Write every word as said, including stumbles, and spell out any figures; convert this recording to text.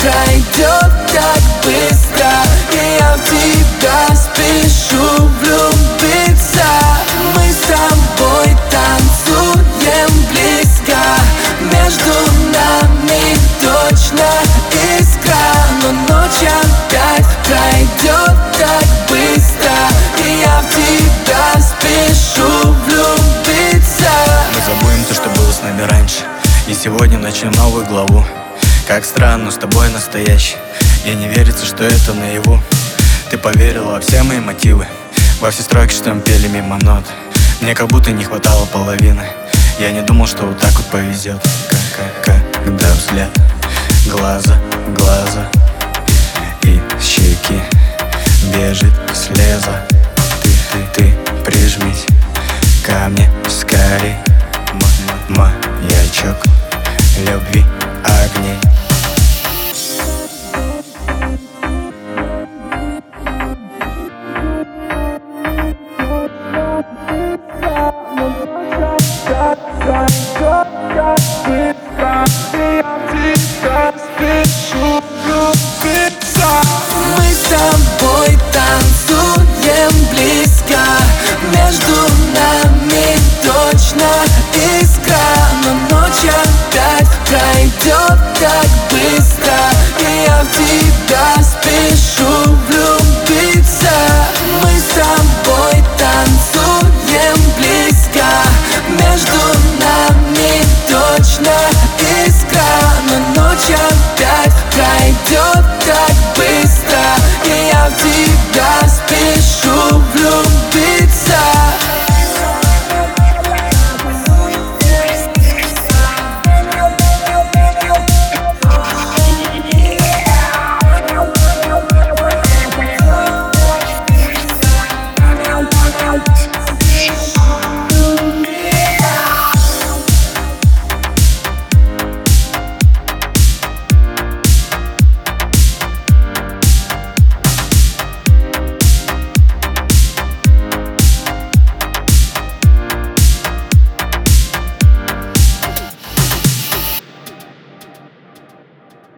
пройдет так быстро, и я в тебя спешу влюбиться. Мы с тобой танцуем близко, между нами точно искра. Но ночь опять пройдет так быстро, и я в тебя спешу влюбиться. Мы забудем то, что было с нами раньше, и сегодня начнем новую главу. Как странно, с тобой настоящий, и не верится, что это наяву. Ты поверила во все мои мотивы, во все строки, что мы пели мимо нот. Мне как будто не хватало половины. Я не думал, что вот так вот повезет. Как, когда взгляд глаза в глаза, и с щеки бежит слеза. Ты, ты, ты прижмись ко мне скорей, маячок любви огней.